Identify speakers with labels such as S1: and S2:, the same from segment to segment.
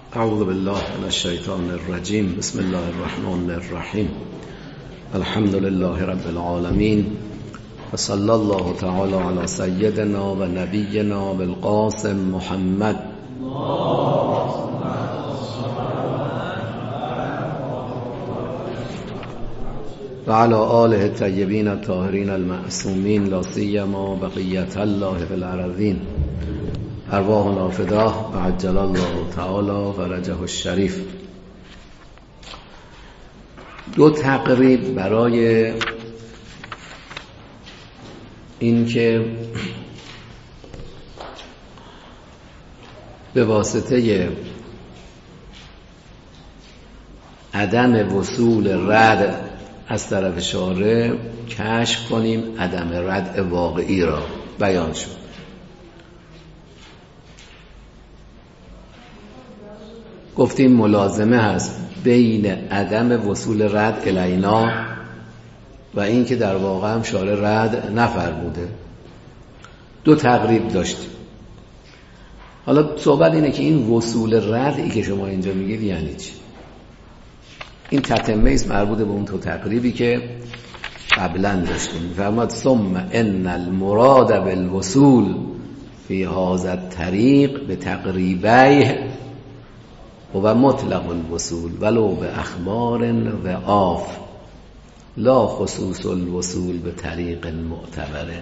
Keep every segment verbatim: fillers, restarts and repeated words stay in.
S1: اعوذ بالله من الشیطان الرجیم. بسم الله الرحمن الرحیم. الحمد لله رب العالمین و صلی الله تعالی علی سیدنا و نبینا بالقاسم محمد و علی آله الطیبین الطاهرین المعصومین لا سیما بقیة الله فی الارضین. ارواحنا فداه و عجل الله تعالی فرجه الشریف. دو تقریب برای این که به واسطه عدم وصول رد از طرف شارع کشف کنیم عدم رد واقعی را. بیان شد گفتیم ملازمه هست بین عدم وصول رد الینا و این که در واقع هم شارع رد نفرموده. دو تقریب داشتیم. حالا صحبت اینه که این وصول ردی که شما اینجا میگید یعنی چی؟ این تتمه است مربوط به اون تو تقریبی که قبلا داشتیم. میفرماد ثم ان المراد بالوصول فی هذا الطریق به تقریبیه و مطلق الوصول ولو به اخبار و آف لا خصوص الوصول به طریق معتبره.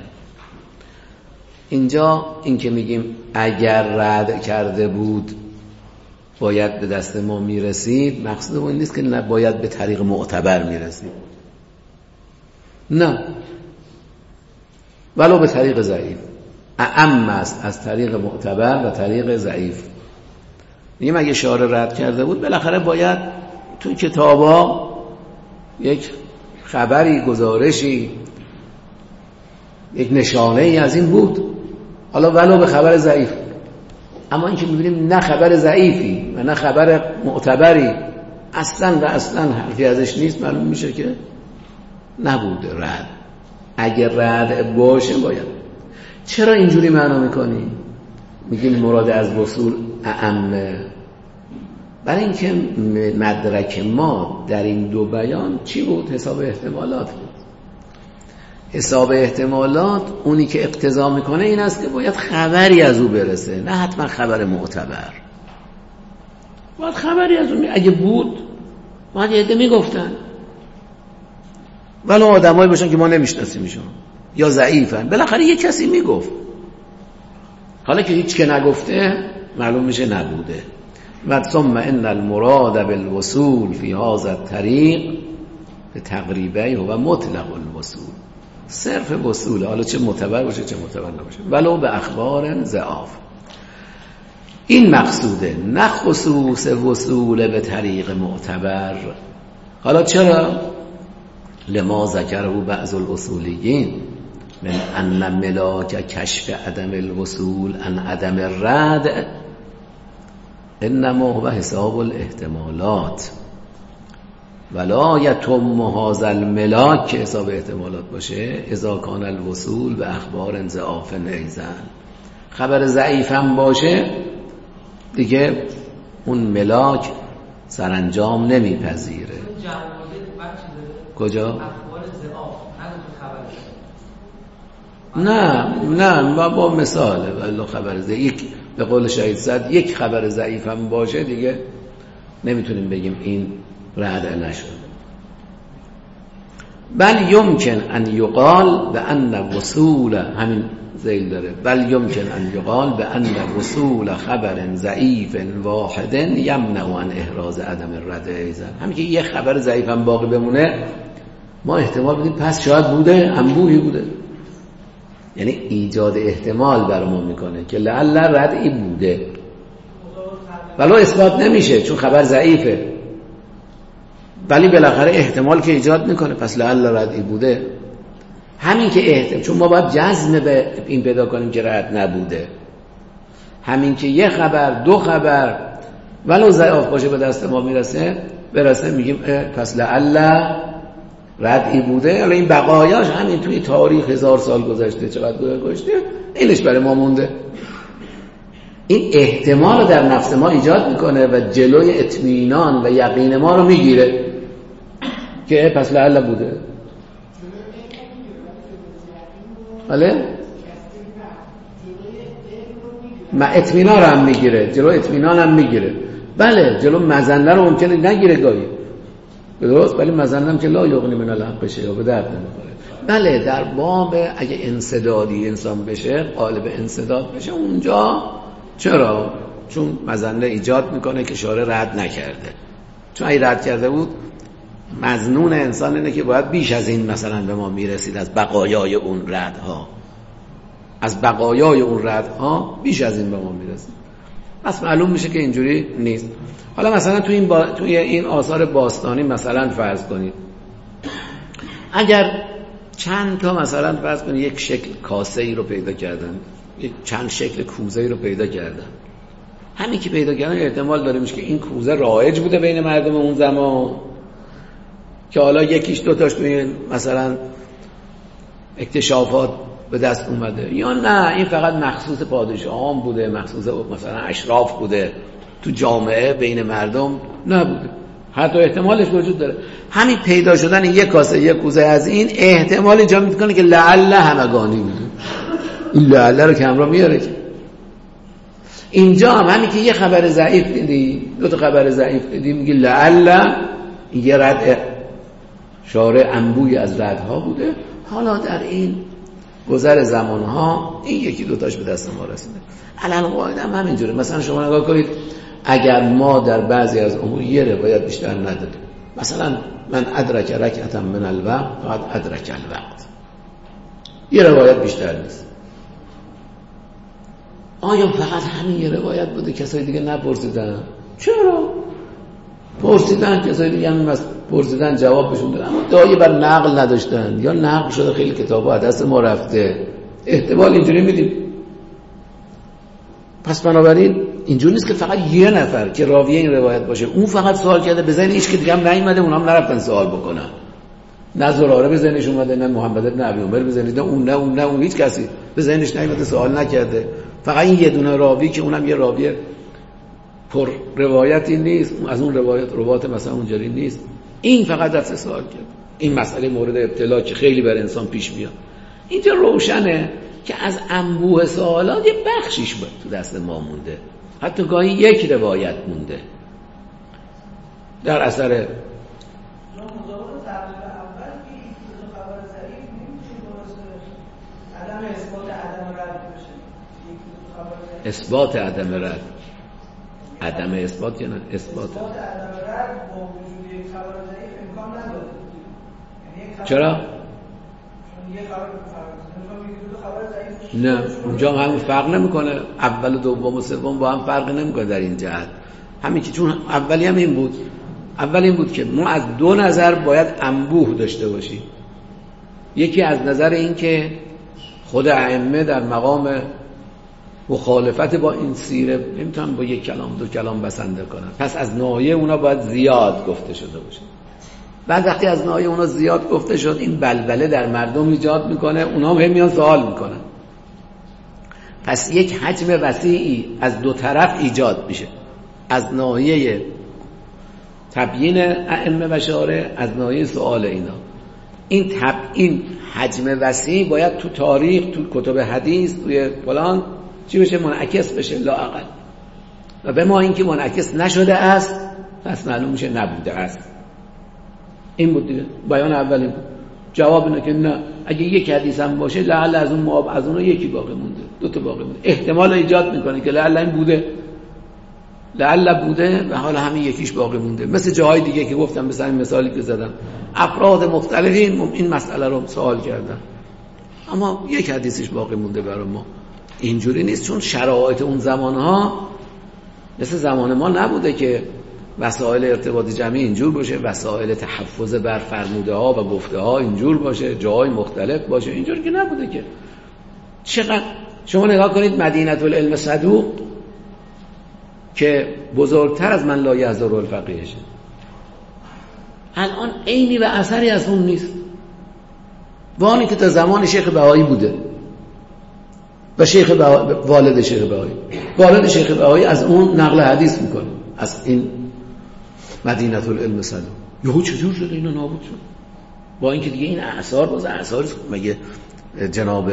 S1: اینجا این که میگیم اگر رد کرده بود باید به دست ما میرسید، مقصود اون نیست که باید به طریق معتبر میرسید، نه، ولو به طریق ضعیف. اعم است از طریق معتبر و طریق ضعیف. میگیم اگه شارع رد کرده بود بالاخره باید تو کتابا یک خبری، گزارشی، یک نشانه ای از این بود، حالا ولو به خبر ضعیف. اما این که میبینیم نه خبر ضعیفی و نه خبر معتبری، اصلا و اصلا حرفی ازش نیست، معلوم میشه که نبوده رد. اگر رد باشه باید. چرا اینجوری معنا میکنی؟ میگیم مراد از وصول اعمه، برای اینکه مدرک ما در این دو بیان چی بود؟ حساب احتمالات بود. حساب احتمالات اونی که اقتضا میکنه این است که باید خبری از او برسه، نه حتما خبر معتبر. باید خبری از اون، اگه بود باید یه عده میگفتن، ولی آدمایی باشن که ما نمیشناسیمشون یا ضعیفن، بالاخره یه کسی میگفت. حالا که هیچ که نگفته معلوم میشه نبوده. و ثم ان المراد بالوصول فی هذا الطریق به تقریبه و مطلق الوصول، صرف وصول، حالا چه معتبر باشه چه معتبر نباشه، ولو به اخبار ضعاف. این مقصوده، نه خصوص وصول به طریق معتبر. حالا چرا؟ لما ذکره بعض الاصولیین من ان ملاک کشف عدم الوصول ان عدم الرد انما هو حساب الاحتمالات ولا یتم هذا الملاک، که حساب احتمالات باشه اذا کان الوصول به اخبار ضعاف ایزن. خبر ضعیف هم باشه دیگه اون ملاک سرانجام نمیپذیره. کجا؟ نه نه با, با مثاله. ولی خبر ضعیف، به قول شهید صد، یک خبر ضعیف هم باشه دیگه نمیتونیم بگیم این رد نشد. بل یمکن ان یقال به ان وصول، همین ذیل داره، بل یمکن ان یقال به ان وصول خبر ضعیف واحد یمنع عن احراز عدم الرد ایضا. همین که یه خبر ضعیف هم باقی بمونه ما احتمال بدیم پس شاید بوده، انبوهی بوده، یعنی ایجاد احتمال برامون میکنه که لعل ردی بوده، ولو اثبات نمیشه چون خبر ضعیفه، ولی بالاخره احتمال که ایجاد میکنه، پس لعل ردی بوده. همین که احتمال، چون ما باید جزم به این پیدا کنیم که رد نبوده. همین که یه خبر، دو خبر ولو ضعیف باشه به دست ما میرسه برسه میگیم پس لعل ردی بوده. حالا این بقایاش همین توی تاریخ هزار سال گذشته، چقدر گذشته، اینش برای ما مونده. این احتمال رو در نفس ما ایجاد میکنه و جلوی اطمینان و یقین ما رو میگیره که پس لعل بوده. بله؟ ما اطمینان رو هم میگیره، جلو اطمینان هم میگیره. بله جلو مظنه رو ممکنه نگیره گاهی، درست، ولی مظنه هم که لا یغنی من الحق شه یا به درد نمیخوره. بله در باب اگه انسدادی انسان بشه، قالب انسداد بشه، اونجا چرا؟ چون مظنه ایجاد میکنه که شارع رد نکرده. چون اگه رد کرده بود مظنون انسان اینه که باید بیش از این مثلا به ما میرسید، از بقایای اون ردها، از بقایای اون ردها بیش از این به ما میرسید. پس معلوم میشه که اینجوری نیست. حالا مثلا تو این با... توی این آثار باستانی مثلا فرض کنید اگر چند تا مثلا فرض کنید یک شکل کاسه ای رو پیدا کردن، یک چند شکل کوزه ای رو پیدا کردن، همین که پیدا کردن احتمال داره میشه که این کوزه رایج بوده بین مردم اون زمان که حالا یکیش دوتاش توی مثلا اکتشافات به دست اومده، یا نه این فقط مخصوص پادشاهان بوده، مخصوص مثلا اشراف بوده، تو جامعه بین مردم نبوده. حتی احتمالش وجود داره. همین پیدا شدن یک کاسه یک کوزه از این احتمال ایجاد میکنه که لعل همگانی بوده. این لعل رو که همراه میاره که اینجا هم همین که یه خبر ضعیف دیدی، دو تا خبر ضعیف دیدی، میگی لعل یه رد شارع انبوی از ردها بوده. حالا در این گذر زمانها این یکی دوتاش به دست ما رسیده. الان قاعده هم همینجوره. مثلا شما نگاه کنید اگر ما در بعضی از امور یه روایت بیشتر نداریم، مثلا من ادرک رکعتا من الوقت فقط ادرک الوقت، یه روایت بیشتر نیست، آیا فقط همین یه روایت بوده؟ کسای دیگه نپرسیدن؟ چرا؟ پرسیدن کسای دیگه هم پرسیدن جواب بهشون دادن، اما دایی بر نقل نداشتن یا نقل شده خیلی کتابا دست ما رفته. احتمال اینجوری میدیم. پس بنابراین اینجوری نیست که فقط یه نفر که راوی این روایت باشه اون فقط سوال کرده، به ذهن هیچ که دیگه هم نیومده، اونها هم نرفتن سوال بکنن. نه زراره به ذهنش اومده، نه محمد بن ابی عمر به ذهنش، نه اون نه اون نه اون هیچ کسی به ذهنش نیومده سوال نکرده. فقط این یه دونه راوی که اونم یه راوی پر روایتی نیست، از اون روایت روایت مثلا اونجوری نیست، این فقط رفت سوال کرد. این مسئله مورد ابتلا که خیلی بر انسان پیش میاد. اینجا روشنه که از انبوه سوالات یه بخشیش بود تو دست ما مونده، حتی گاهی یک روایت مونده در اثر اثبات عدم رد. عدم اثبات یا نه اثبات عدم رد با وجود یک خبر ضعیف امکان نداره. چرا؟ نه اونجا هم همون فرق نمیکنه، اول و دوم و سوم با هم فرق نمیکنه در این جهت. همین که چون اولی هم این بود، اول این بود که ما از دو نظر باید انبوه داشته باشیم. یکی از نظر این که خود ائمه در مقام مخالفت با این سیره نمیتونن با یک کلام دو کلام بسنده کنن، پس از ناحیه اونا باید زیاد گفته شده باشه. بعد وقتی از ناحیه اونا زیاد گفته شد این بلبله در مردم ایجاد میکنه، اونا هم میان سوال میکنن، پس یک حجم وسیعی از دو طرف ایجاد میشه، از ناحیه تبیین ائمه و شارع، از ناحیه سوال اینا. این تب این حجم وسیع باید تو تاریخ، تو کتب حدیث، توی فلان چی بشه؟ منعکس بشه لااقل. و به ما این که منعکس نشده است پس معلوم میشه نبوده است. این بود دیگه. بیان اولی بود. جواب اینه که نه، اگه یک حدیث هم باشه لعل از اون مواب از اون یکی باقی مونده، دو تا باقی مونده. احتمال ایجاد میکنه که لعل این بوده، لعل بوده و حالا همین یکیش باقی مونده. مثل جاهای دیگه که گفتم، مثلا این مثالی که زدم، افراد مختلفین این مسئله رو سوال کردن اما یک حدیثش باقی مونده برای ما. اینجوری نیست، چون شرایط اون زمانها مثل زمان ما نبوده که وسایل ارتباط جمعی اینجور باشه، وسایل تحفظ بر فرموده ها و گفته ها اینجور باشه، جاهای مختلف باشه، اینجور که نبوده که. چقدر شما نگاه کنید مدینه العلم صدوق که بزرگتر از من لا یحضر الفقیهشه، الان عینی و اثری از اون نیست، وانی که تا زمان شیخ بهایی بوده و شیخ بها... والد شیخ بهایی. والد شیخ بهایی از اون نقل حدیث میکنه، از این مدینه العلم صدوق. یهو چجور شده اینا نابود شد؟ با اینکه دیگه این اثار باز اثار مگه جناب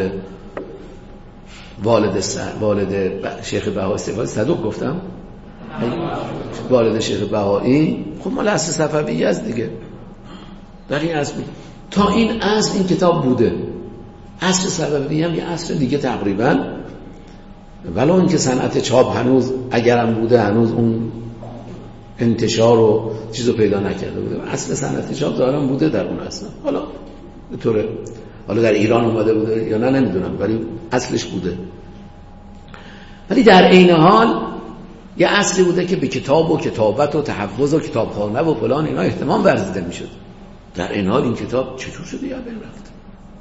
S1: والد س... والد شیخ بهایی صدوق گفتم والد شیخ بهایی خب مال اصل صفویه است دیگه. در این اصل تا این اصل این کتاب بوده. اصل صفویه هم یه اصل دیگه تقریبا، ولو اینکه صنعت چاپ هنوز اگرم بوده هنوز اون انتشار و چیزو پیدا نکرده بوده. اصل صنعت چاپ دارم بوده در اون اصلا، حالا به طور حالا در ایران اومده بوده یا نه نمیدونم، ولی اصلش بوده. ولی در عین حال یه اصلی بوده که به کتاب و کتابت و تحفظ و کتابخانه و فلان اینا اهتمام ورزیده میشد. در این حال این کتاب چطور شده یا بین رفت؟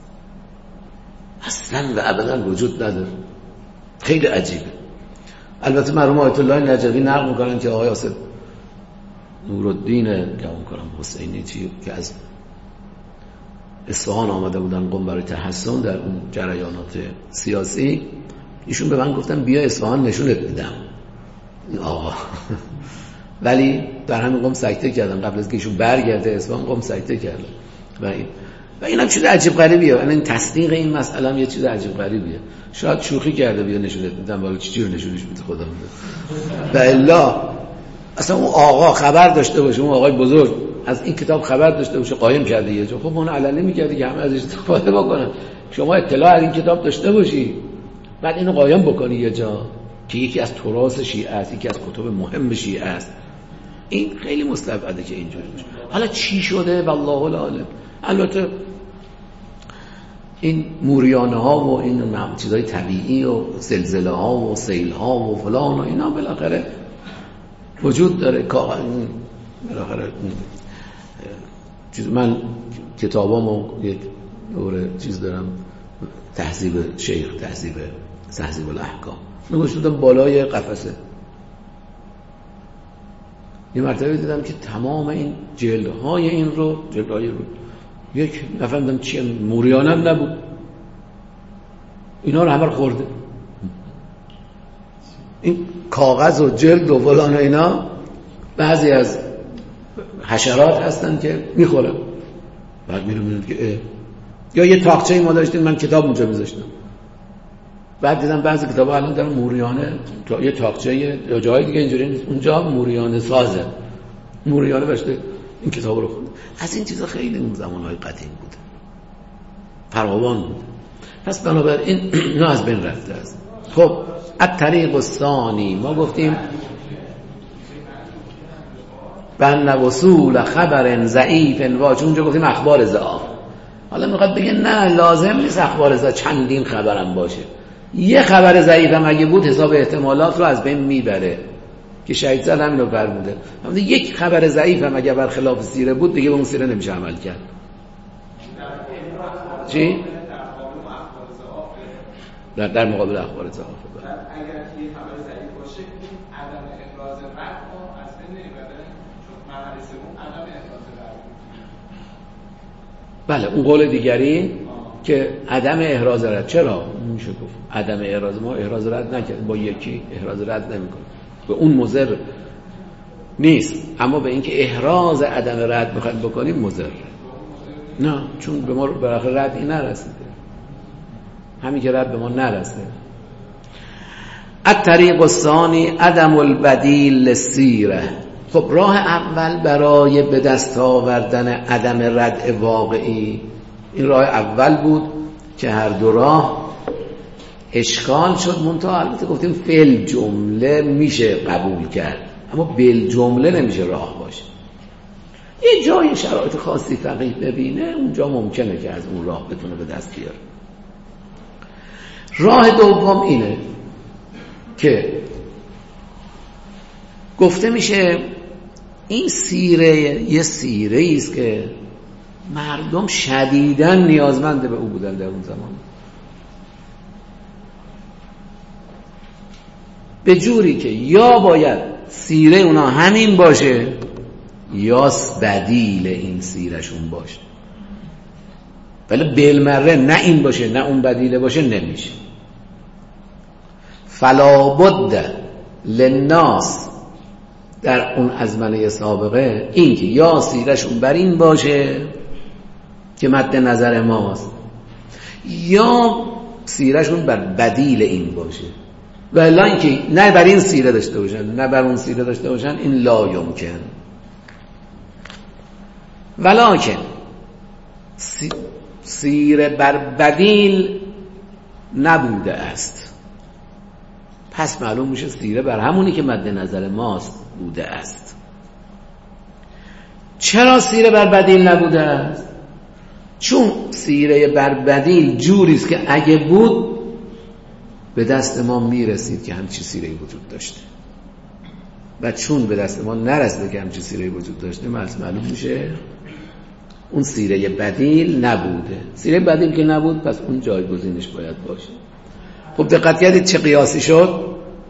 S1: اصلا و ابدا وجود نداره. خیلی عجیبه. البته مرحوم آیت الله نجوی نقل میکنن که آقای آصف نورالدین گمان کنم حسینی چی که از اصفهان آمده بودن قم برای تحصن در اون جریانات سیاسی، ایشون به من گفتن بیا اصفهان نشونت میدم. آقا ولی در همین قم سکته کردم قبل از که ایشون برگرده اصفهان، قم سکته کردم و این و اینم چیز عجیب غریبیه. یعنی این تصدیق این مسئله هم یه چیز عجیب غریبیه. شاید شوخی کرده بیا نشونت میدم، ولی چی جور نشونش میده خدا میده. و الا اصلا اون آقا خبر داشته باشه، اون آقای بزرگ از این کتاب خبر داشته باشه، قایم کرده یه جا، خب اون علنی میکرده که همه ازش استفاده بکنن. شما اطلاع از این کتاب داشته باشی بعد اینو قایم بکنی یه جا که یکی از تراث شیعه است، یکی از کتب مهم شیعه است، این خیلی مستبعده که اینجوری باشه. حالا چی شده والله العالم. البته این موریانه ها و این چیزای طبیعی و زلزله ها و سیل ها و فلان و اینا بالاخره وجود داره. بالاخره چیز من کتابامو یک دوره چیز دارم، تهذیب شیخ، تهذیب تهذیب الاحکام، نگوشتم بالای قفسه. یه مرتبه دیدم که تمام این جلدهای این رو جلدهای رو یک نفهمیدم چیه، موریانه هم نبود، اینا رو همه رو خورده. این کاغذ و جلد و فلان و اینا بعضی از حشرات هستن که میخورن. بعد میرم میرم که اه. یا یه تاقچه ما داشتیم من کتاب اونجا میذاشتم، بعد دیدم بعضی کتابا الان دارن موریانه تا یه تاقچه یا جای دیگه اینجوری نیست، اونجا موریانه سازه، موریانه بشته این کتاب رو خونده. از این چیزا خیلی اون زمانهای قدیم بوده، فراوان بوده. پس بنابراین اینا از بین رفته است. خب الطریق الثانی ما گفتیم بن وصول خبر ضعیف و چون اونجا گفتیم اخبار ضعاف. حالا میخواد بگه نه لازم نیست اخبار ضعاف چندین خبرم باشه، یه خبر ضعیف هم اگه بود حساب احتمالات رو از بین میبره که شهید زل همین رو فرموده. اما یک خبر ضعیف هم اگه برخلاف سیره بود دیگه به اون سیره نمیشه عمل کرد. چی؟ در در مقابل اخبار ضعاف
S2: اگر یه خبر ضعیف باشه عدم احراز رد رو از بین نمیبره، چون مرحله سوم عدم احراز رد.
S1: بله اون قول دیگری آه. که عدم احراز رد. چرا میشه گفت عدم احراز، ما احراز رد نکردیم، با یکی احراز رد نمیکنیم، به اون مضر نیست، اما به اینکه احراز عدم رد بخوایم بکنیم مضر. نه چون به ما بالاخره ردی نرسیده، همین که رد به ما نرسیده. الطریق الثانی عدم البدیل للسیره. خب راه اول برای به دست آوردن عدم رد واقعی، این راه اول بود که هر دو راه اشکال شد، منتها البته گفتیم فعل جمله میشه قبول کرد اما بل جمله نمیشه راه باشه. یه جای شرایط خاصی فقیه ببینه اونجا ممکنه که از اون راه بتونه به دست بیاره. راه دوم اینه که گفته میشه این سیره یه سیره است که مردم شدیداً نیازمند به او بودن در اون زمان، به جوری که یا باید سیره اونا همین باشه یا بدیل این سیرشون باشه، ولی بالمره نه این باشه نه اون بدیله باشه نمیشه. فلا بد للناس در اون ازمنه سابقه این که یا سیرشون بر این باشه که مد نظر ماست یا سیرشون بر بدیل این باشه، و الا اینکه نه بر این سیره داشته باشن نه بر اون سیره داشته باشن، این لا یمکن. ولکن سیره بر بدیل نبوده است، پس معلوم میشه سیره بر همونی که مد نظر ماست بوده است. چرا سیره بر بدیل نبوده است؟ چون سیره بر بدیل جوریست که اگه بود به دست ما میرسید که همچی سیره‌ای وجود داشته، و چون به دست ما نرسیده که همچی سیره‌ای وجود داشته، معلوم میشه اون سیره بدیل نبوده. سیره بدیل که نبود پس اون جایگزینش باید باشه. خب دقت کردید چه قیاسی شد؟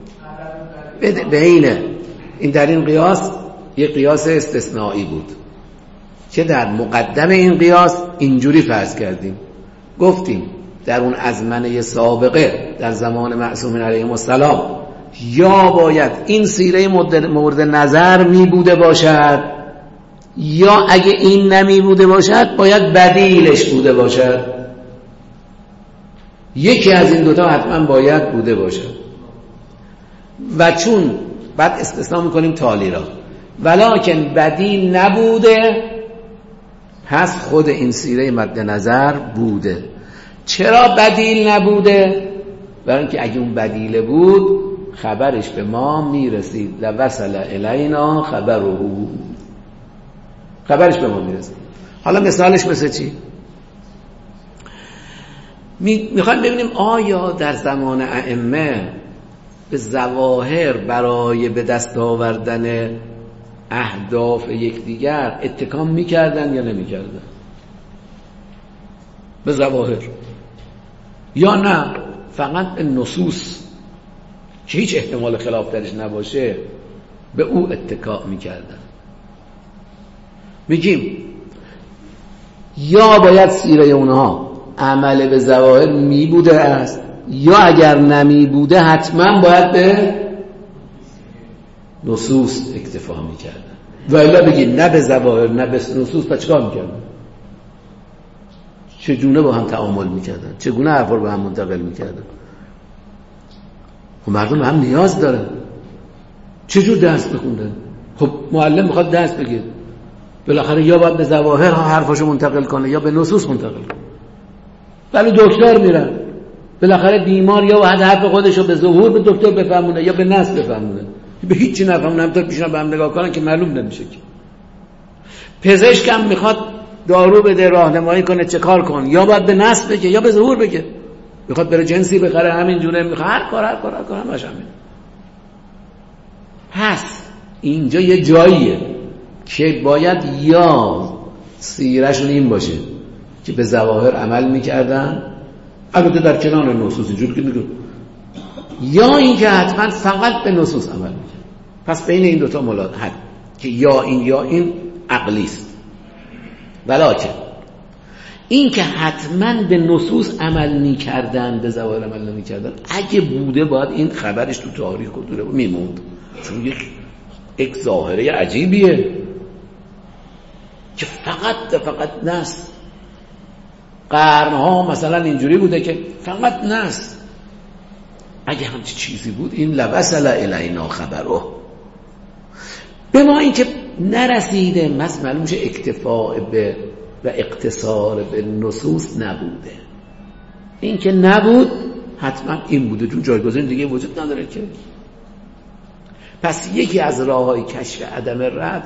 S1: بین این در این قیاس یه قیاس استثنایی بود که در مقدم این قیاس اینجوری فرض کردیم، گفتیم در اون ازمنه سابقه در زمان معصومین علیهم السلام یا باید این سیره مورد نظر می بوده باشد، یا اگه این نمی بوده باشد باید بدیلش بوده باشد. یکی از این دوتا حتما باید بوده باشد. و چون بعد استثناء میکنیم تالی را، ولکن بدیل نبوده پس خود این سیره مد نظر بوده. چرا بدیل نبوده؟ برای اینکه اگه اون بدیل بود خبرش به ما میرسید، لوصل الینا خبره، خبرش به ما میرسید. حالا مثالش مثل چی؟ میخوایم ببینیم آیا در زمان ائمه به ظواهر برای به دست آوردن اهداف یکدیگر اتکا میکردن یا نمیکردن؟ به ظواهر، یا نه فقط به نصوص که هیچ احتمال خلاف درش نباشه به او اتکا میکردن؟ میگیم یا باید سیره اونها عمل به ظواهر می بوده است، یا اگر نمی بوده حتما باید به نصوص اکتفا می کردن. و الا بگید نه به ظواهر نه به نصوص، پس چیکار می کردن؟ چگونه با هم تعامل می کردن؟ چگونه حرفا رو به هم منتقل می کردن؟ خب مردم هم نیاز دارن. چجور درس بخوندن؟ خب معلم میخواد درس بگه، بالاخره یا باید به ظواهر حرفاشو منتقل کنه یا به نصوص منتقل کنه. ولی دکتر میرن، بالاخره بیمار یا باید حرف خودشو به ظهور به دکتر بفهمونه یا به نص بفهمونه. به هیچی نفهمونه، همطور پیشنا به هم نگاه کنن که معلوم نمیشه که. پزشک هم میخواد دارو بده، راهنمایی کنه چه کار کن، یا باید به نص بگه یا به ظهور بگه. میخواد بره جنسی بخره همین جوره، میخواد هر کار هر کار هر کار همش همین. پس اینجا یه جاییه که باید یا سیرهشون این باشه که به ظواهر عمل میکردن، البته در کنار نصوص اینجور که میگم، یا این که حتما فقط به نصوص عمل میکرد. پس بین این دوتا ملاحظه حد که یا این یا این عقلی است. ولکن این که حتما به نصوص عمل میکردن به ظواهر عمل نمیکردن، اگه بوده باید این خبرش تو تاریخ و دوره میموند، چون یک یک ظاهره عجیبیه که فقط فقط نص. قرنها مثلا اینجوری بوده که فقط نص. اگه همچی چیزی بود این لوصل الینا خبره. به ما این که نرسیده مثلا معلوم میشه اکتفاء به و اقتصار به نصوص نبوده. این که نبود حتما این بوده، چون جایگزین دیگه وجود نداره که. پس یکی از راههای کشف عدم رد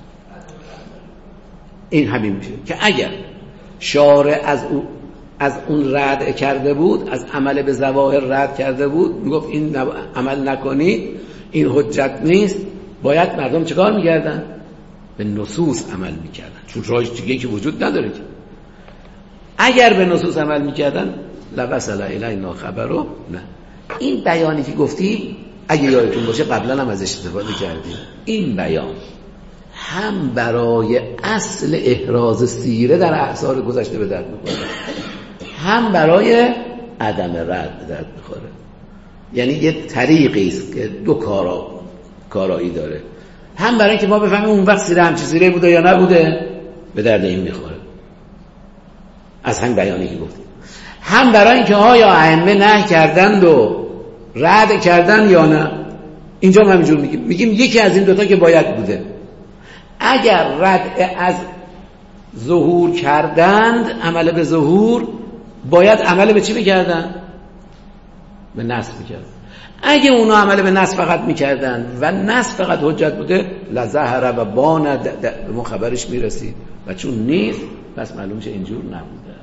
S1: این همین میشه که اگر شارع از اون از اون رد کرده بود، از عمل به ظواهر رد کرده بود، میگفت این عمل نکنید این حجت نیست، باید مردم چیکار میکردن؟ به نصوص عمل میکردن، چون راهش دیگه که وجود نداره که. اگر به نصوص عمل میکردن لوصل الینا خبره. نه، این بیانی که گفتیم اگه یادتون باشه قبلا هم ازش استفاده کردیم، این بیان هم برای اصل احراز سیره در اعصار گذشته به درد میخوره، هم برای عدم رد به درد میخوره. یعنی یه طریقی است که دو کارا کارایی داره، هم برای اینکه ما بفهمیم اون وقت سیره همچی سیره بوده یا نبوده، به درد این میخوره از همین بیانی که گفتیم، هم برای اینکه آیا ائمه نهی کردند و رد کردن یا نه. اینجا ما همینجور میگیم میگیم یکی از این دوتا که باید بوده. اگر رد از ظهور کردند، عمل به ظهور، باید عمل به چی میکردن؟ به نص میکردن. اگه اونا عمل به نص فقط میکردن و نص فقط حجت بوده، لظهر و بان به ما خبرش میرسید، و چون نیست پس معلوم شه اینجور نبوده.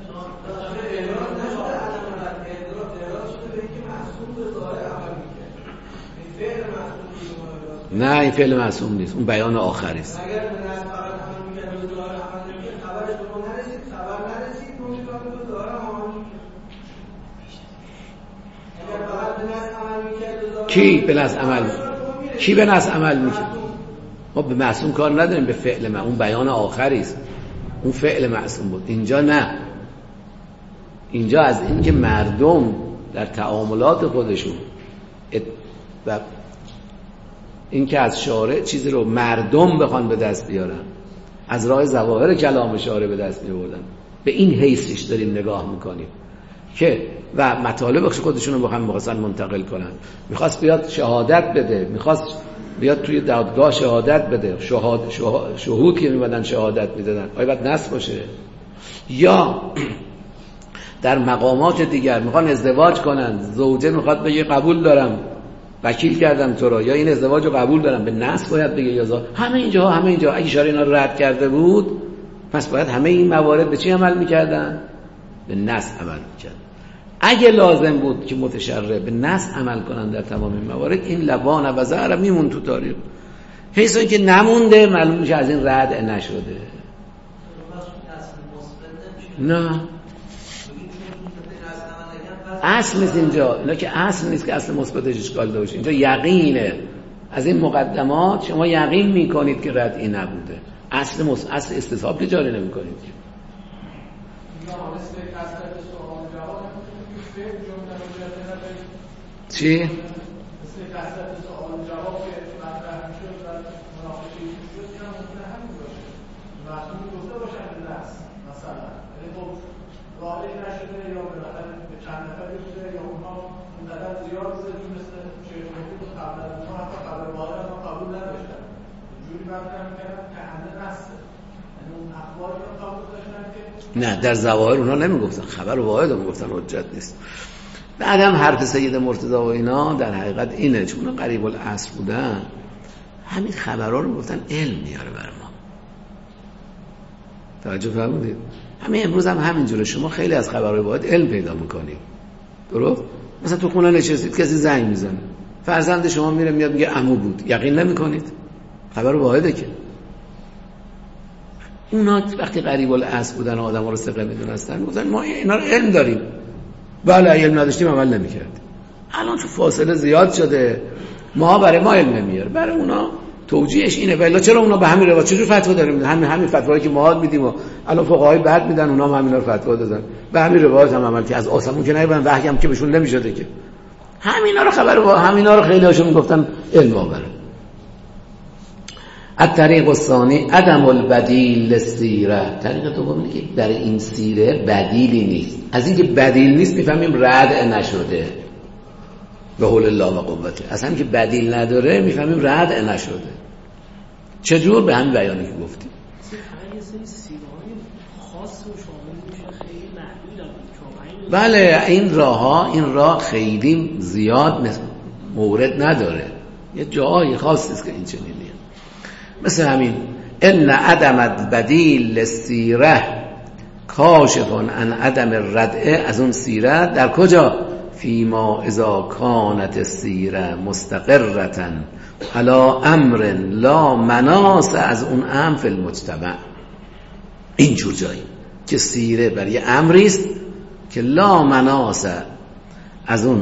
S1: نه این فعل معصوم نیست، اون بیان آخری است. کی به نص عمل کی به نص عمل میکنه؟ ما به معصوم کار نداریم، به فعل ما، اون بیان آخری است، اون فعل معصوم بود. اینجا نه، اینجا از اینکه مردم در تعاملات خودشون و اینکه از شارع چیزی رو مردم بخوان به دست بیارن، از راه ظواهر کلام شارع به دست می‌آوردن، به این حیثش داریم نگاه میکنیم که و مطالب خودشون رو با هم می‌خواستن منتقل کنن. می‌خواست بیاد شهادت بده، می‌خواست بیاد توی دادگاه شهادت بده، شهاد شهود که می‌بودن شهادت می‌دادن، آیا باید نص باشه؟ یا در مقامات دیگر می‌خوان ازدواج کنن، زوجه می‌خواد بگه قبول دارم، وکیل کردم تو را، یا این ازدواج رو قبول دارم، به نص باید بگه یا زا. همه اینجا همه اینجا اگه شارع اینا رو رد کرده بود، پس باید همه این موارد به چی عمل می‌کردن؟ به نص عمل می‌کردن. اگه لازم بود که متشرع به نص عمل کنن در تمام این موارد، این لبان و زهر میمون تو تاریخ. حیث که نمونده، معلوم میشه از این رد نشده. نه اصل نیست اینجا، اینا که اصل نیست که اصل مثبتش اشکال داشته باشه. اینجا یقینه، از این مقدمات شما یقین میکنید که ردعی نبوده. اصل مص... اصل استصحاب که جاری نمیکنید. چی؟ نه در ظواهر اونا نمیگفتن، خبر واحد هم میگفتن حجت نیست. بعدم حرف سید مرتضی و اینا در حقیقت اینه، چون قریب الاصل بودن، همین خبرها رو گفتن علم میاره بر ما. توجه فرمودید؟ همین امروز هم همینجوره، شما خیلی از خبرهای واحد علم پیدا میکنید. درست؟ مثلا تو خونه نشستید کسی زنگ میزنه، فرزند شما میره میاد میگه عمو بود، یقین نمیکنید؟ خبر واحده که. اونا وقتی قریب الاصل بودن و آدم‌ها رو ثقه میدونستن، گفتن ما اینا رو علم داریم. بله علم نداشتیم عمل نمی‌کردیم. الان تو فاصله زیاد شده، ما برای ما علم نمیاره، برای اونا توجیهش اینه. ولی چرا اونا به همین روایت چجور فتوا داریم میدن؟ همین همین فتوایی که ما میدیم و الان فقهای بعد میدن، اونا هم همینا رو فتوا دادن، به همین روایت هم عمل که از آسمون که نمیبرن، وحی هم که بهشون نمیشده که. همینا رو خبر با همینا رو خیلی هاشون میگفتن علم آوره. الطریق الثانی عدم البدیل للسیره. طریق دوم اینه که در این سیره بدیلی نیست. از اینکه بدیل نیست میفهمیم رد نشده به حول الله و قوته. اصلا که بدیل نداره میفهمیم رد نشده. چجور؟ به همین بیانی که گفتیم. بله این راه ها، این راه خیلی زیاد مورد نداره، یه جایی خاصی است که این چنینیه. مثل همین ان عدم البدیل للسیره کاشف عن عدم الردع، از اون سیره در کجا؟ فیما اذا کانت السیره مستقرة علی امر لا مناص، از اون امر فی المجتمع. این جور جایی که سیره برای امری است که لا مناص از اون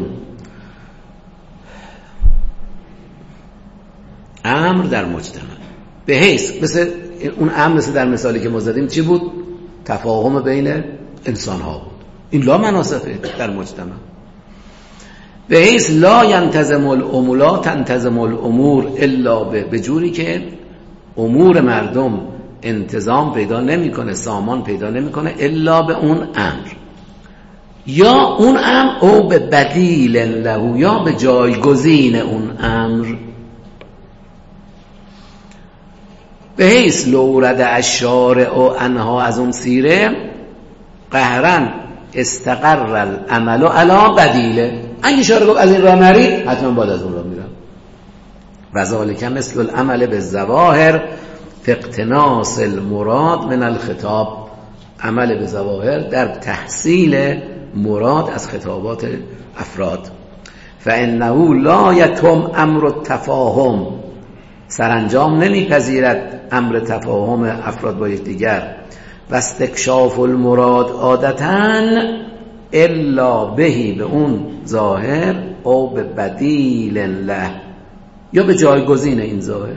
S1: امر در مجتمع، به حیث مثل اون امر مثل در مثالی که ما زدیم چی بود؟ تفاهم بین انسان ها بود. این لا مناسفه در مجتمع. به حیث لا ینتظم الامور لا تنتظم الامور الا به جوری که امور مردم انتظام پیدا نمیکنه، سامان پیدا نمیکنه الا به اون امر، یا اون امر او به بدیل له، یا به جایگزین اون امر. به حیث لورد الشارع و انها از اون سیره قهرن استقر العمل علی بدیله. اگه شارع گفت از این راه نرید، حتما باید از اون راه میرم. و ذالک مثل العمل بالظواهر فی اقتناص المراد من الخطاب. عمل به ظواهر در تحصیل مراد از خطابات افراد. فانه لا یتم امر التفاهم، سرانجام نمیپذیرد امر تفاهم افراد با یکدیگر. و استکشاف المراد عادتاً الا بهی، به اون ظاهر، او به بدیل له، یا به جایگزین این ظاهر.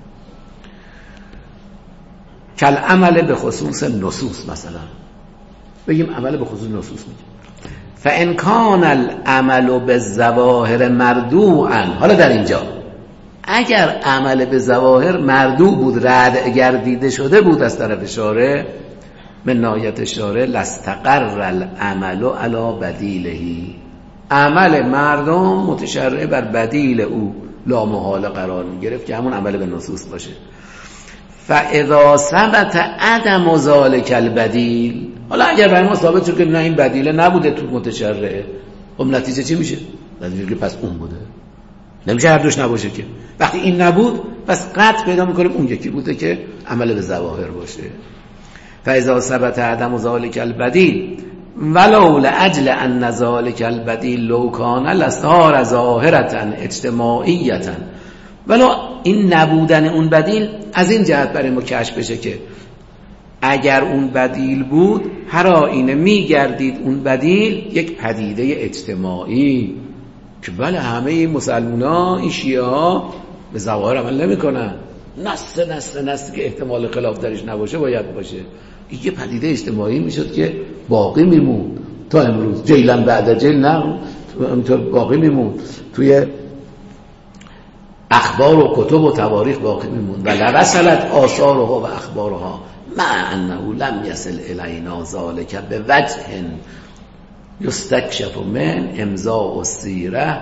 S1: کل عمل به خصوص نصوص، مثلا بگیم عمل به خصوص نصوص میگیم. فان کان العمل بالظواهر مردوعا، حالا در اینجا اگر عمل به ظواهر مردوع بود، رد گردیده شده بود از طرف شارع، من نایت شارع لاستقر العمل علی بدیلهی، عمل مردم متشرع بر بدیل او لا محال قرار می گرفت که همون عمل به نصوص باشه. فاذا ثبت عدم ذلک البدیل، حالا اگر برای ما ثابت شد که نه این بدیله نبوده تو متشرعه، خب نتیجه چی میشه؟ نتیجه که پس اون بوده، نمیشه هر دوش نباشه که. وقتی این نبود پس قطع پیدا میکنیم اون یکی بوده که عمل به ظواهر باشه. فاذا ثبت عدم ذلک البدیل ولو لاجل ان ذلک البدیل لو کان لصار ظاهرة اجتماعیة، ولو این نبودن اون بدیل از این جهت برای ما کشف بشه که اگر اون بدیل بود هر آینه میگردید اون بدیل یک پدیده اجتماعی که بله همه این مسلمان ها، این شیعه ها به ظواهر عمل نمی کنن، نسل نسل نسل که احتمال خلاف درش نباشه باید باشه. این یه پدیده اجتماعی میشد که باقی میموند تا امروز، جیلن بعد جیل نه همینطور باقی میموند، توی اخبار و کتب و تواریخ باقی میموند. و لوصلت آثارها و اخبارها مع انه لم یصل الینا ذلک به وجه یستکشف من امضاء السیره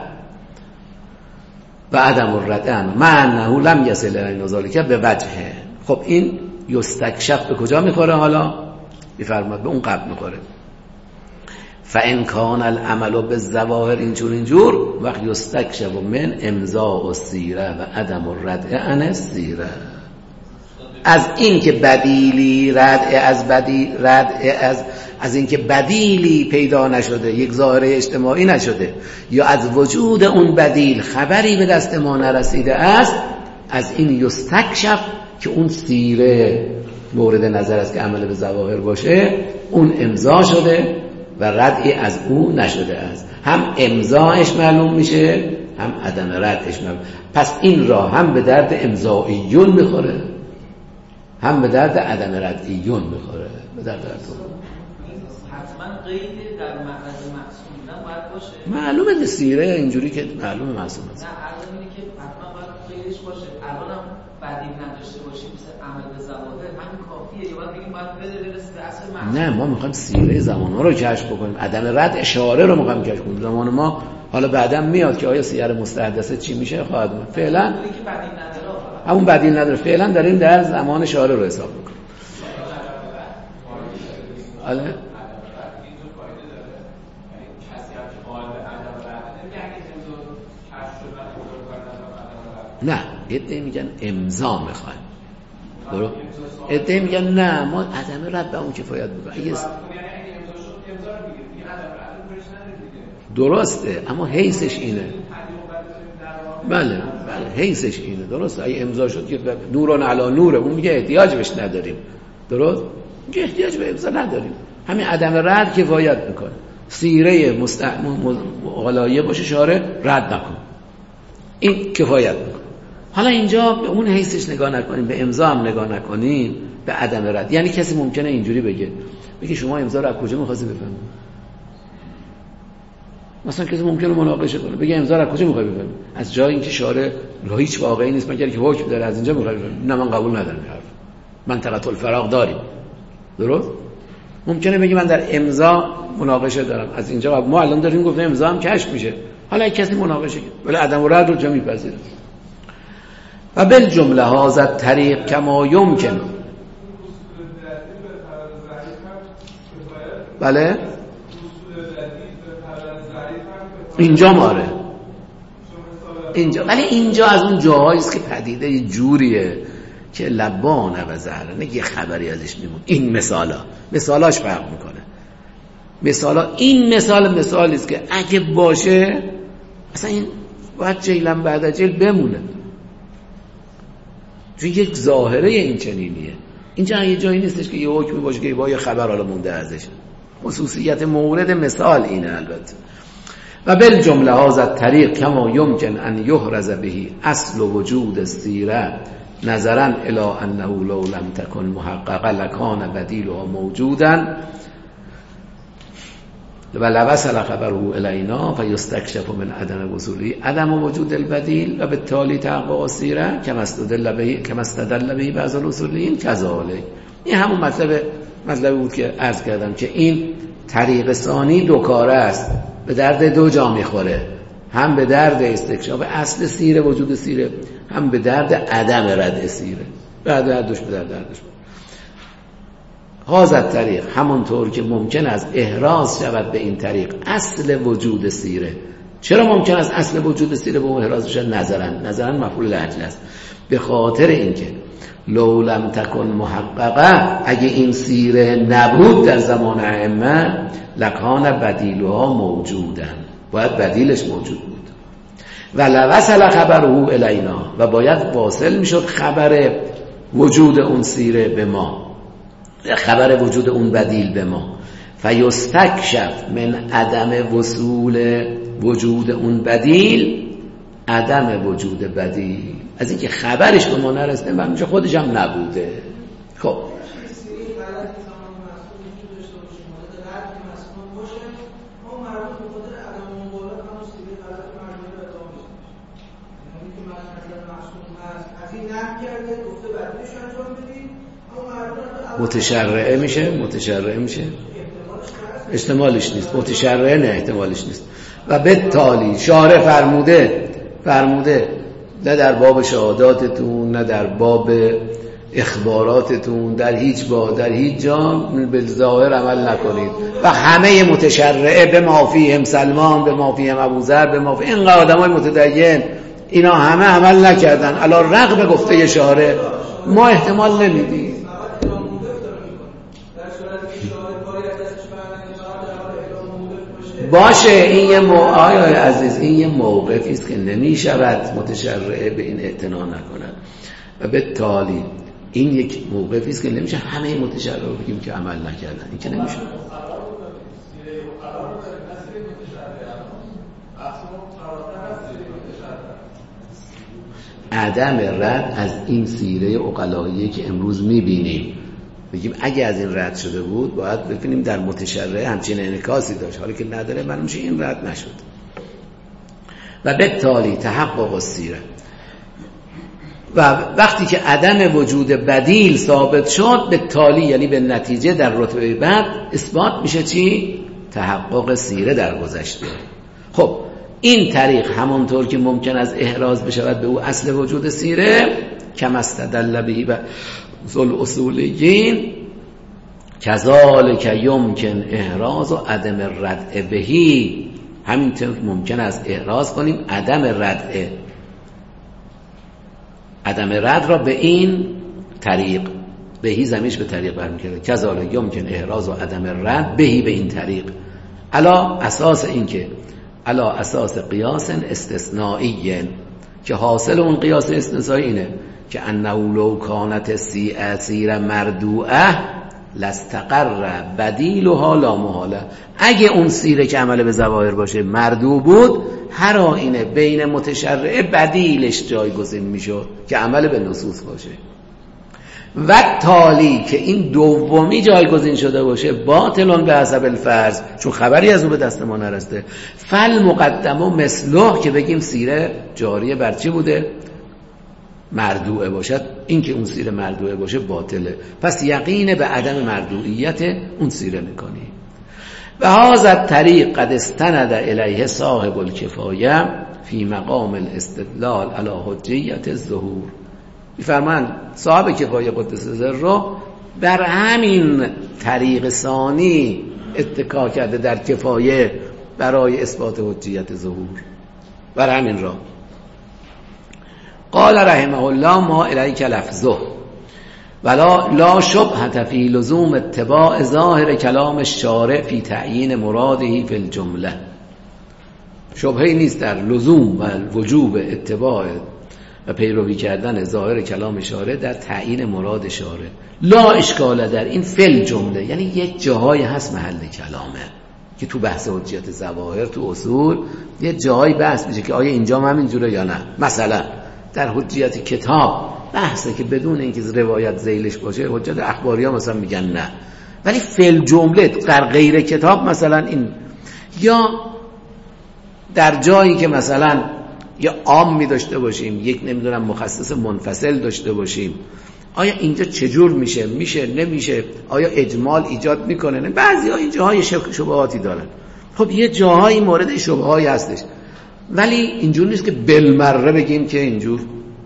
S1: و عدم الردن، مع انه لم یصل الینا ذلک به وجه. خب این یستکشف به کجا میخوره؟ حالا میفرماد به اون قبل میخوره. فان کان العمل بالظواهر اینجور اینجور وقت یستکشف من امضاء السیره و عدم الردع عن السیره، از این که بدیلی ردع از بدیل ردع از از این که بدیلی پیدا نشده، یک ظاهره اجتماعی نشده، یا از وجود اون بدیل خبری به دست ما نرسیده است، از این یستکشف که اون سیره مورد نظر است که عمل به ظواهر باشه، اون امضا شده و ردعی از او نشده است. هم امضاش معلوم میشه هم عدم ردعش معلوم. پس این راه هم به درد امضاییون میخوره هم به درد عدم ردعیون میخوره. به درد
S3: حتما قید در معرض معصوم بودن باید باشه.
S1: معلومه سیره اینجوری که معلومه معصوم است.
S3: نه عرض اینه که حتما باید قیدش باشه. الان هم بدیل نداشته باشیم مثل عمل به ظواهر همین کافیه، یا باید بگیم باید بده برسه به اصل معصوم؟ نه، ما میخوایم سیره زمان ها رو کشف بکنیم، عدم رد اشاره رو میخوایم کشف کنیم. زمان ما حالا بعداً میاد که آیا سیر مستحدثه چی میشه خواهد بود. فعلا همون بدیل نداره، فعلا داریم در زمان اشاره رو حساب میکنیم. حالا نه، ادعی میگن امضا میخوایم، درست؟ ادعی میگن نه ما عدم رد به اون کفایت بود. اگه درسته اما حیثش اینه. بله بله حیثش اینه، درسته. اگه امضا شد که نوران علی نوره، اون میگه احتیاج بهش نداریم، درست؟ میگه احتیاج به امضا نداریم، همین عدم رد کفایت میکنه. سیره مستعمل باشه شارع رد نکن، این کفایت میکنه. حالا اینجا به اون حیثش نگاه نکنیم، به امضا هم نگاه نکنیم، به عدم رد. یعنی کسی ممکنه اینجوری بگه بگه شما امضا رو از کجا می‌خواستی بفهمید؟
S1: مثلا کسی ممکنه مناقشه کنه بگه امضا از کجا میخوای بفهمی؟ از جای اینکه شارع هیچ واقعی نیست مگر که حکم داره، از اینجا میخوای بفهمی؟ نه من قبول ندارم حرف منطقه الفراغ داریم. درست؟ ممکنه بگی من در امضا مناقشه دارم، از اینجا ما الان داریم گفتیم امضا هم کشف میشه، حالا یک کسی مناقشه کنه ولی عدم رد رو جا میپذیره. و بالجمله هذا الطریق کما یمکن. بله اینجا ماره اینجا، ولی اینجا از اون جاهایی است که پدیده یه جوریه که لبانه و زهرنه یه خبری ازش میمون. این مثالا مثالاش فرق میکنه. مثالا این مثال مثالی است که اگه باشه اصلا این باید جیلن بعد جیل بمونه، چون یک ظاهره این چنینیه. اینجا یه جایی نیستش که یه حکمی باشه که با یه خبر حالا مونده ازش. خصوصیت مورد مثال اینه. البته و بالجمله هذا الطریق کما یمکن ان یحرز به اصل وجود السیره نظرا الی انه لو لم تکن محققا لکان بدیلها موجودا و لوصل خبره الینا فیستکشف من عدم وصوله عدم وجود البدیل و بالتالي تحقق السیره کما استدل به کما استدل به بعض الاصولیین کذالک. این همون مطلب مطلبی بود که عرض کردم که این طریق ثانی دو کاره است، به درد دو جا میخوره، هم به درد استکشاف اصل سیره وجود سیره، هم به درد عدم رد سیره. بعد هردوش به درد هردوش. هذا الطریق همونطور که ممکن است احراز شود به این طریق اصل وجود سیره. چرا ممکن است اصل وجود سیره به اون احراز بشه؟ نظرا نظرا مفعول لاجل است، به خاطر اینکه لو لم تکن محققه، اگه این سیره نبود در زمان ائمه لکان بدیلها موجودن، باید بدیلش موجود بود. و لوصل خبره الینا، و باید واصل میشد خبر وجود اون سیره به ما، خبر وجود اون بدیل به ما. فیستکشف من عدم وصول وجود اون بدیل عدم وجود بدیل، از اینکه خبرش به ما نرسیده و همینجا خودش هم نبوده. خب متشرعه میشه متشرعه میشه احتمالش نیست، متشرعه نه احتمالش نیست. و بالتالي شارع فرموده فرموده نه در باب شهاداتتون نه در باب اخباراتتون، در هیچ با در هیچ جا به ظاهر عمل نکنید. و همه متشرعه به ما فیهم سلمان، به ما فیهم ابوذر، به ما فیهم این آدمای متدین، اینا همه عمل نکردن علی رغم گفته شارع، ما احتمال نمیدیم. باشه این یه موقعی عزیز، این یه موقفی است که نمیشود متشرعه به این اعتنا نکند و بالتالي این یک موقفی است که نمیشه همه متشرعه رو بگیم که عمل نکردن، این که نمیشه. عدم رد از این سیره عقلایی که امروز میبینیم، بگیم اگه از این رد شده بود باید ببینیم در متشرعه همچین انعکاسی داشت، حالی که نداره معلوم میشه این رد نشد. و بالتالي تحقق السیره، و وقتی که عدم وجود بدیل ثابت شد، بالتالي یعنی به نتیجه در رتبه بعد اثبات میشه چی؟ تحقق سیره در گذشته. خب این طریق همونطور که ممکن از احراز بشود به او اصل وجود سیره کما استدل به و اصول اصولیین کذالک یمکن احراز و عدم ردع بهی، همینطور ممکن است احراز کنیم عدم ردع عدم رد را به این طریق، بهی زمیش به طریق برمیگرده، کذالک یمکن احراز و عدم رد بهی به این طریق، علا اساس این که علا اساس قیاس استثنایی که حاصل اون قیاس استثنایی اینه که انه لو کانت سیره مردوعه لاستقر بدیلها لا محاله، اگه اون سیره که عمل به ظواهر باشه مردوع بود، هر آینه بین متشرعه بدیلش جایگزین میشد که عمل به نصوص باشه. و تالی که این دومی جایگزین شده باشه باطلون به حسب الفرض، چون خبری از او به دست ما نرسته. فل مقدم و مثله که بگیم سیره جاریه بر چی بوده؟ مردوعه باشد. این که اون سیره مردوعه باشه باطله، پس یقین به عدم مردوعیت اون سیره میکنی. و هذا الطریق قد استند الیه صاحب الکفایه فی مقام الاستدلال علی حجیت الظهور. میفرمایند صاحب کفایه قدس سره بر همین طریق ثانی اتکا کرده در کفایه برای اثبات حجیت ظهور، بر همین راه. قال رحمه الله ما الیک لفظه ولا لا شبهة فی لزوم اتباع ظاهر کلام الشارع فی تعیین مراده فی الجمله. شبهه‌ای نیست در لزوم و وجوب اتباع و پیروی کردن ظاهر کلام شارع در تعیین مراد شارع. لا اشکال در این فی الجمله، یعنی یک جاهای هست محل کلامه که تو بحث حجیت ظواهر تو اصول یه جایی بحث میشه که آیا اینجا هم همینجوره یا نه. مثلا در حجیت کتاب بحثه که بدون اینکه روایت ذیلش باشه، حجت اخباری ها مثلا میگن نه، ولی فی الجمله در غیر کتاب مثلا این، یا در جایی که مثلا یا عام می داشته باشیم، یک نمیدونم مخصص منفصل داشته باشیم، آیا اینجا چجور میشه، میشه نمیشه، آیا اجمال ایجاد میکنه نه. بعضی ها این جاهای شبهاتی دارن. خب یه جاهای مورد شبهایی هستش، ولی اینجور نیست که بالمره بگیم که اینجور.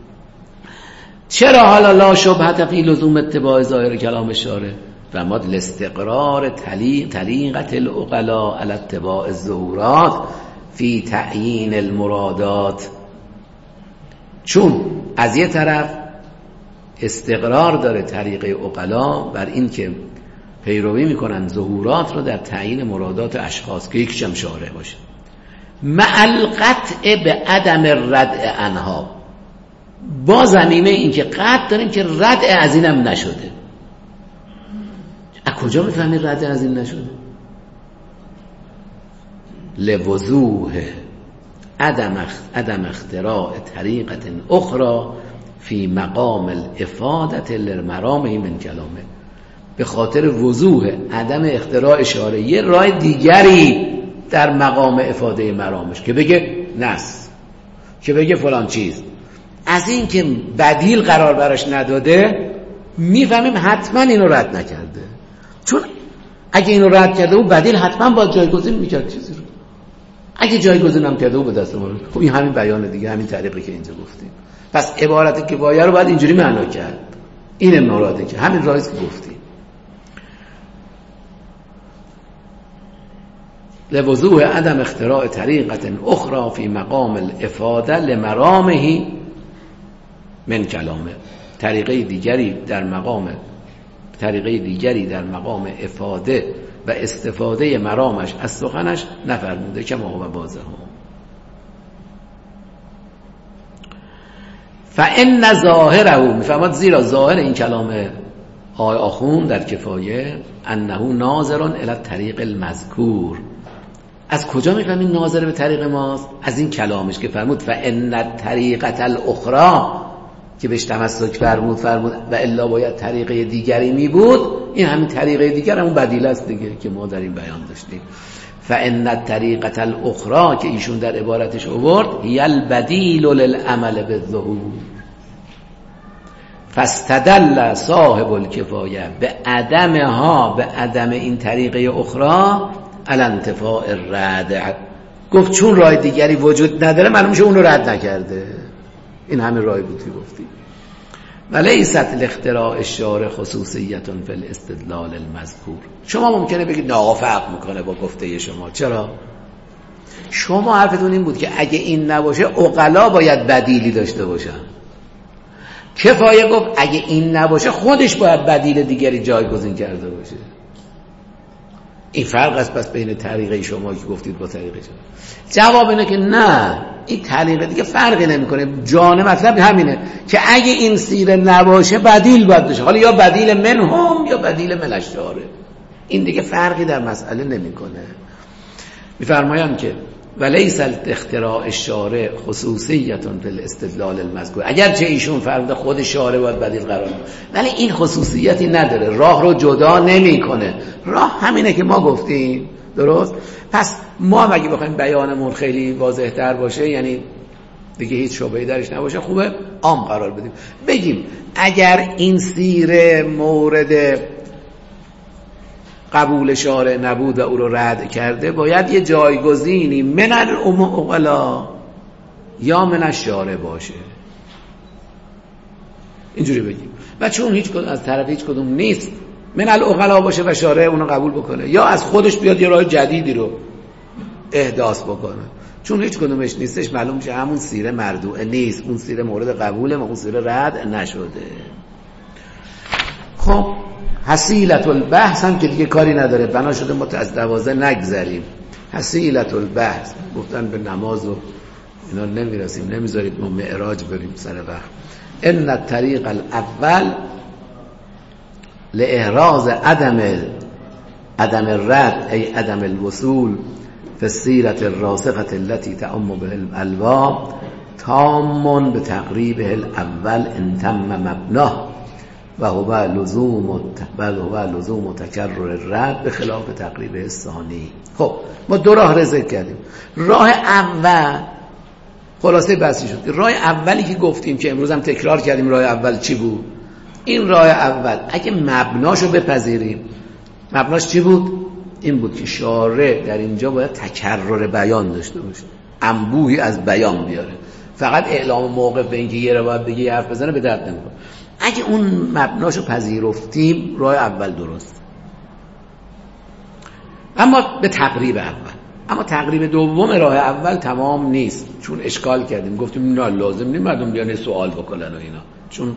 S1: چرا حالا لا شبهة فی لزوم اتباع ظاهر کلام شارع؟ فرماد لاستقرار طریقت العقلاء علی اتباع الظهورات فی تعیین المرادات. چون از یه طرف استقرار داره طریق عقلا بر این که پیروی میکنن ظهورات رو در تعیین مرادات اشخاص که یکیش هم شارع باشه، مع القطع به عدم ردع عنها، با زمینه این که قطع داریم که ردع از اینم نشده. از کجا میفهمید ردع از این نشده؟ لوضوح عدم عدم اختراع طریقه اخرى فی مقام الافاده للمرامه من کلامه. به خاطر وضوح عدم اختراع شارع یه راه دیگری در مقام افاده مرامش، که بگه نص، که بگه فلان چیز. از این که بدیل قرار براش نداده میفهمیم حتما اینو رد نکرده، چون اگه اینو رد کرده و بدیل حتما باید جایگزین میکرد چیزی رو. اگه جایگزین هم کرده و به دست ما، خب این همین بیان دیگه، همین طریقی که اینجا گفتیم. پس عبارت کفایه رو باید اینجوری معنا کرد. این مراده که همین راهی که گفتیم. لوضوح عدم اختراع طریقه اخرى فی مقام الافاده لمرامه من کلامه. طریقه دیگری در مقام طریقه دیگری در مقام افاده و استفاده مرامش از سخنش نفرموده که ما هو واضح هم. فان ظاهره، میفهمد زیرا ظاهر این کلام آقای آخوند در کفایه انه ناظر الی الطریق المذکور. از کجا میفهمین ناظر به طریق ماست؟ از این کلامش که فرمود فان الطریقه الاخرى، که بهش تمسک فرمود فرمود و الا باید طریقه دیگری می بود. این همین طریقه دیگر همون بدیل است دیگه که ما در این بیان داشتیم. فان الطریقه الاخرى که ایشون در عبارتش آورد هی البدیل للعمل بالظهور. فاستدل صاحب الکفایه به عدمها، به عدم این طریقه اخرى علی انتفاء الرد. گفت چون راه دیگری وجود نداره معلوم میشه اون رو رد نکرده. این همین راهی بود که گفتیم. ولیست الاختراع الشارع خصوصیت فی الاستدلال المذکور. شما ممکنه بگید نه آقا فرق میکنه با گفته شما. چرا؟ شما حرفتون این بود که اگه این نباشه عقلا باید بدیلی داشته باشن. کفایه گفت اگه این نباشه خودش باید بدیل دیگری جایگزین کرده باشه. این فرق است پس بین طریقه شما که گفتید با طریقه شما. جواب اینه که نه، این طریقه دیگه فرقی نمیکنه. جان مطلب همینه که اگه این سیره نباشه بدیل باید بشه، حالا یا بدیل منهم یا بدیل من الشارع. این دیگه فرقی در مسئله نمیکنه. میفرمایند که ولیس اختراع الشارع خصوصیت فی الاستدلال المذکور. اگرچه ایشون فرموده خود شارع باید بدیل قرار بده، ولی این خصوصیتی نداره، راه رو جدا نمیکنه. راه همینه که ما گفتیم، درست؟ پس ما اگه بخوایم بیانمون خیلی واضح تر باشه، یعنی دیگه هیچ شبهه‌ای درش نباشه، خوبه عام قرار بدیم. بگیم اگر این سیره مورد قبول شارع نبود و او رو رد کرده، باید یه جایگزینی من العقلا یا من الشارع باشه، اینجوری بگیم. و چون هیچ کدوم از طرف هیچ کدوم نیست، من العقلا باشه و شارع اونو قبول بکنه، یا از خودش بیاد یه راه جدیدی رو احداث بکنه. چون هیچ کدومش نیستش، معلوم میشه همون سیره مردوعه نیست، اون سیره مورد قبوله، اون سیره رد نشده. خب حصیلت البحث هم که دیگه کاری نداره، بنا شده ما از دوازه نگذریم. حصیلت البحث گفتن به نماز و اینا نمیرسیم، نمیذارید ما معراج بریم سر وقت. ان الطریق الاول لاحراز عدم عدم الرد ای عدم الوصول فی السیرة الراسخة التي تعم به الالوا تام بتقریبه الاول ان تم مبناه و هو لزوم و هو لزوم تکرر الرد به خلاف تقریبه الثانی. خب ما دو راه رو ذکر کردیم. راه اول خلاصه بحثی شد. راه اولی که گفتیم که امروز هم تکرار کردیم، راه اول چی بود؟ این راه اول اگه مبناشو بپذیریم، مبناش چی بود؟ این بود که شارع در اینجا باید تکرر بیان داشته باشه، انبوهی از بیان بیاره، فقط اعلام موقف به اینکه یه رو باید بگه یه حرف بزنه به درد نمیخوره. اگه اون مبناشو پذیرفتیم راه اول درست، اما به تقریب اول. اما تقریب دوم راه اول تمام نیست، چون اشکال کردیم، گفتیم نه لازم نیست مردم بیان سوال بکنن و اینا، چون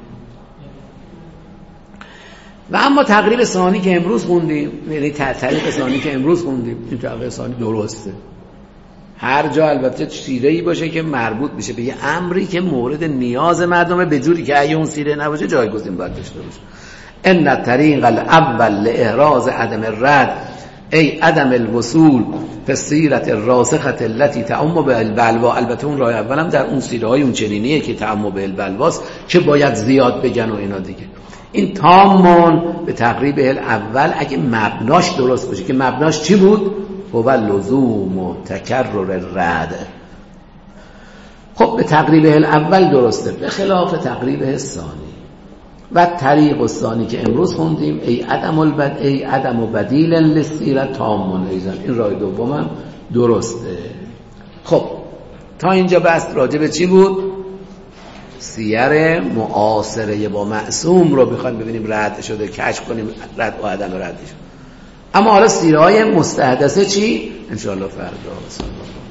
S1: و اما تقریب ثانی که امروز خوندیم، یعنی طریق ثانی که امروز خوندیم، این تقریب ثانی درسته. هر جا البته سیره‌ای باشه که مربوط میشه به یه امری که مورد نیاز مردمه، به جوری که اگه اون سیره نباشه جایگزین باید داشته باشه. ان الطریق الاول لاحراز عدم الرد ای عدم الوصول فی السیرة الراسخة التي تعم به البلوا. البته اون راه اول هم در اون سیره های اون چنینیه که تعم به البلواست که باید زیاد بگن و اینا دیگه. این تامون به تقریب الاول اگه مبناش درست باشه، که مبناش چی بود؟ هو لزوم و تکرر الرد. خب به تقریب الاول درسته، به خلاف تقریب الثانی. و طریق الثانی که امروز خوندیم ای عدم البد ای عدم و بدیل للسیره تامون ایزن، این راه دومم درسته. خب تا اینجا بحث راجع به چی بود؟ سیر معاصره با معصوم رو بخوایم ببینیم رد شده، کشف کنیم رد و عدم ردش. اما حالا سیرهای مستحدثه چی؟ انشاءالله فردا.